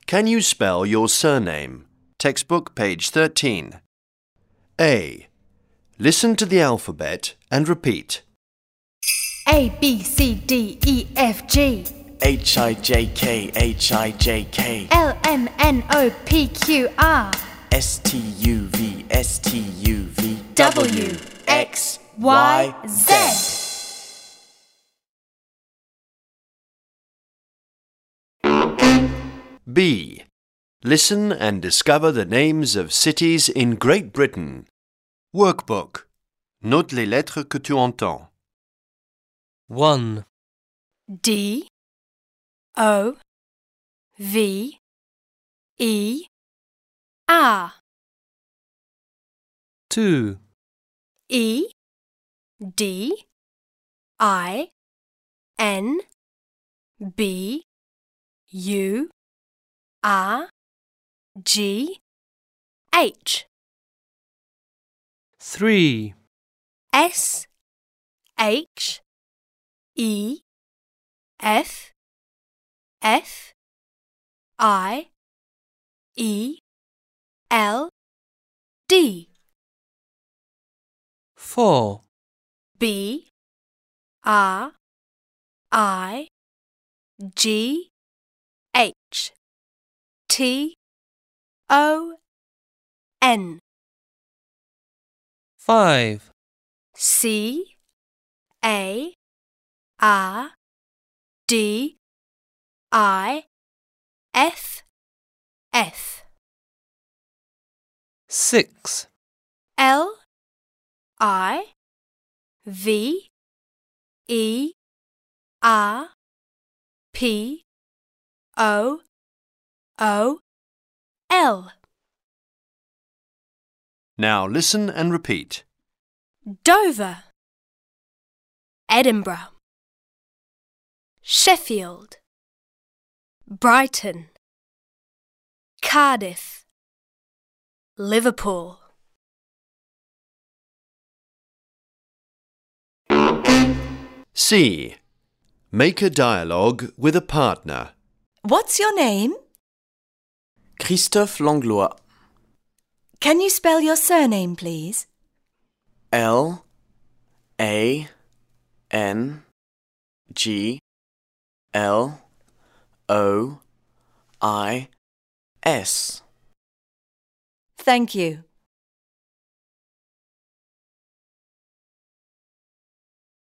Can you spell your surname? Textbook, page 13. A. Listen to the alphabet and repeat. A, B, C, D, E, F, G H-I-J-K, H-I-J-K L, M, N, O, P, Q, R S-T-U-V, S-T-U-V W, X, Y, Z. B. Listen and discover the names of cities in Great Britain. Workbook. Note les lettres que tu entends. 1, D, O, V, E, R 2, E, D, I, N, B, U, R, G, H 3, S, H, E, F, F, I, E, L, D 4, B, R, I, G, H, T, O, N 5, C, A, R, D, I, F, F 6, L, I, V, E, R, P, O, O, L Now listen and repeat. Dover, Edinburgh, Sheffield, Brighton, Cardiff, Liverpool. C. Make a dialogue with a partner. What's your name? Christophe Langlois Can you spell your surname, please? L-A-N-G-L-O-I-S Thank you.